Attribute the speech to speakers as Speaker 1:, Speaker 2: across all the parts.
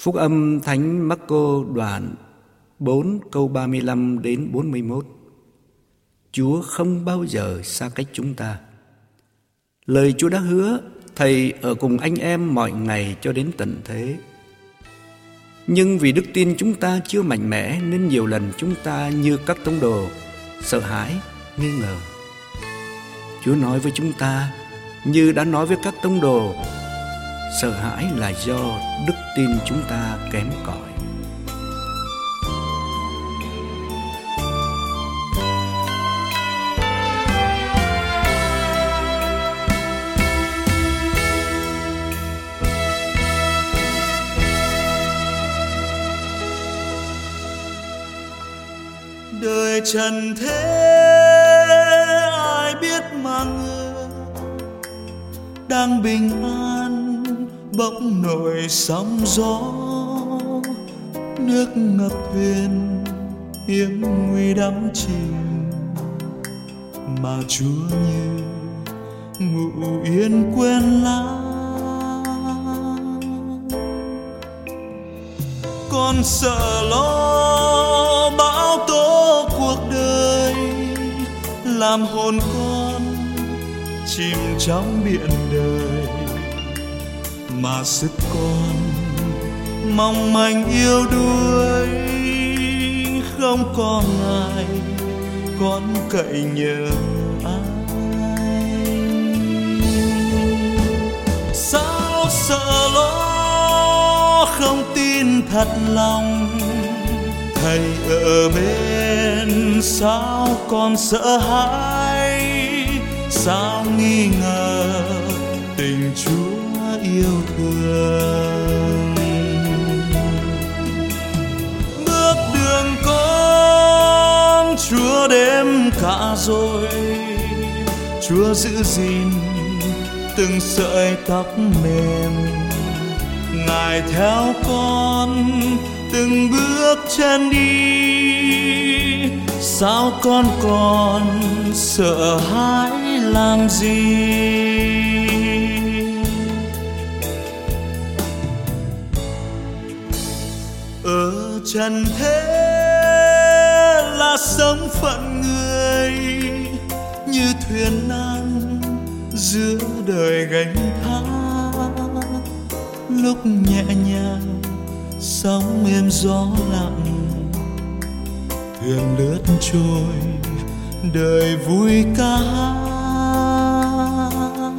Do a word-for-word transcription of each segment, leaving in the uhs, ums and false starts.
Speaker 1: Phúc âm Thánh Marco đoạn bốn câu ba mươi lăm đến bốn mươi mốt. Chúa không bao giờ xa cách chúng ta. Lời Chúa đã hứa Thầy ở cùng anh em mọi ngày cho đến tận thế. Nhưng vì đức tin chúng ta chưa mạnh mẽ nên nhiều lần chúng ta như các tông đồ, sợ hãi, nghi ngờ. Chúa nói với chúng ta như đã nói với các tông đồ, sợ hãi là do đức tin chúng ta kém cỏi.
Speaker 2: Đời trần thế ai biết mà ngờ, đang bình an bỗng nổi sóng gió, nước ngập thuyền hiểm nguy đắm chìm, mà Chúa như ngủ yên quên lãng. Con sợ lo bão tố cuộc đời, làm hồn con chìm trong biển đời, mà sức con mong manh yêu đuối, không có ngài con cậy nhờ ai. Sao sợ lo không tin thật lòng, Thầy ở bên sao con sợ hãi, sao nghi ngờ tình Chúa yêu thương. Bước đường con Chúa đêm cả rồi, Chúa giữ gìn từng sợi tóc mềm, Ngài theo con từng bước chân đi, sao con còn sợ hãi làm gì? Ở trần thế là sống phận người, như thuyền nan giữa đời gánh thác, lúc nhẹ nhàng sóng êm gió lặng, thuyền lướt trôi đời vui ca hát.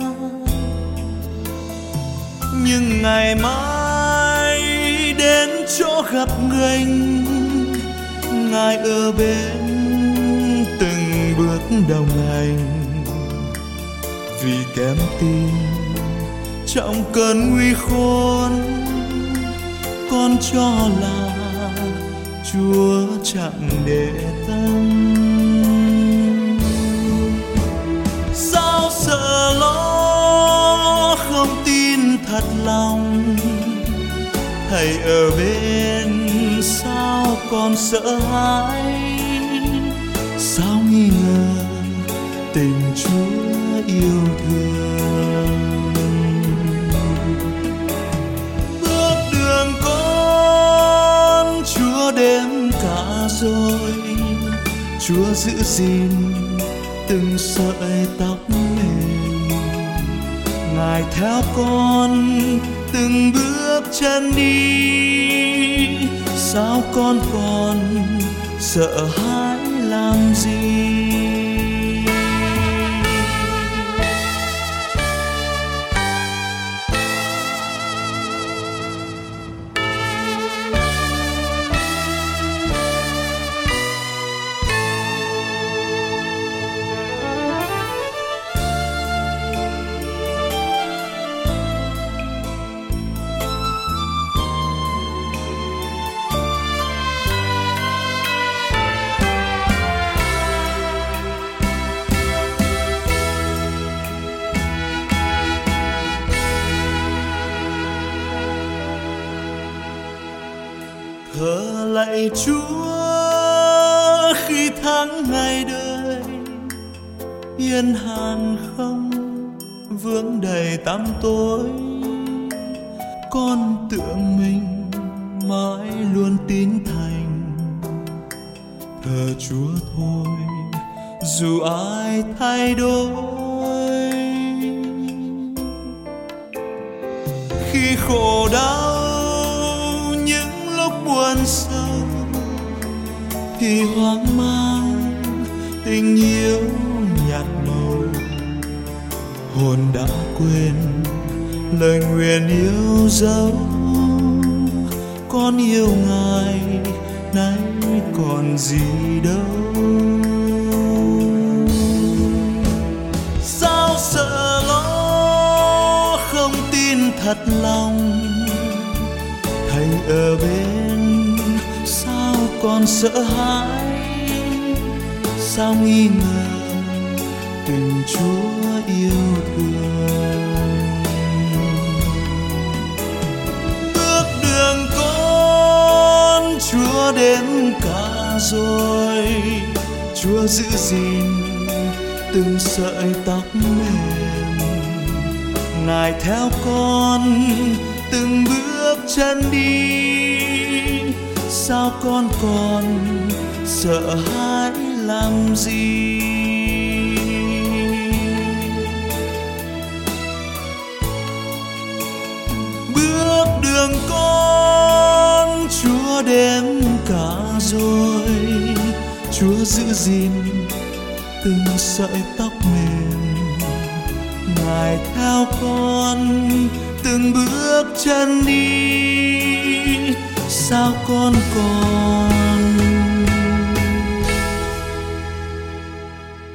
Speaker 2: Nhưng ngày mai đến chỗ gặp nghênh, Ngài ở bên từng bước đồng hành, vì kém tin trong cơn nguy khốn, con cho là Chúa chẳng để tâm. Sao sợ lo không tin thật lòng, Thầy ở bên sao con sợ hãi, sao nghi ngờ tình Chúa yêu thương. Bước đường con Chúa đêm cả rồi, Chúa giữ gìn từng sợi tóc mềm, Ngài theo con từng bước chân đi, sao con còn sợ hãi làm gì? Thờ lạy Chúa khi tháng ngày đời yên hàn không vướng đầy tăm tối, con tưởng mình mãi luôn tín thành thờ Chúa thôi, dù ai thay đổi. Khi khổ đau những lúc buồn sâu thì hoang mang tình yêu nhạt màu, hồn đã quên lời nguyện yêu dấu. Con yêu Ngài nay còn gì đâu. Sao sợ lo không tin thật lòng, Thầy ở bên sao còn sợ hãi? Sao nghi ngờ tình Chúa yêu thương? Bước đường con Chúa đến cả rồi, Chúa giữ gìn từng sợi tóc mềm. Ngài theo con từng bước chân đi, sao con còn sợ hãi làm gì? Bước đường con Chúa đến cả rồi, Chúa giữ gìn từng sợi tóc mềm. Ngài theo con từng bước chân đi, sao con còn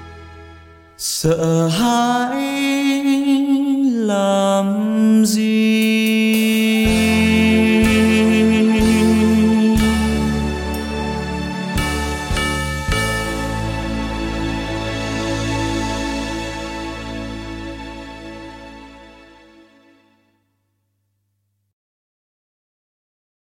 Speaker 2: sợ hãi làm gì?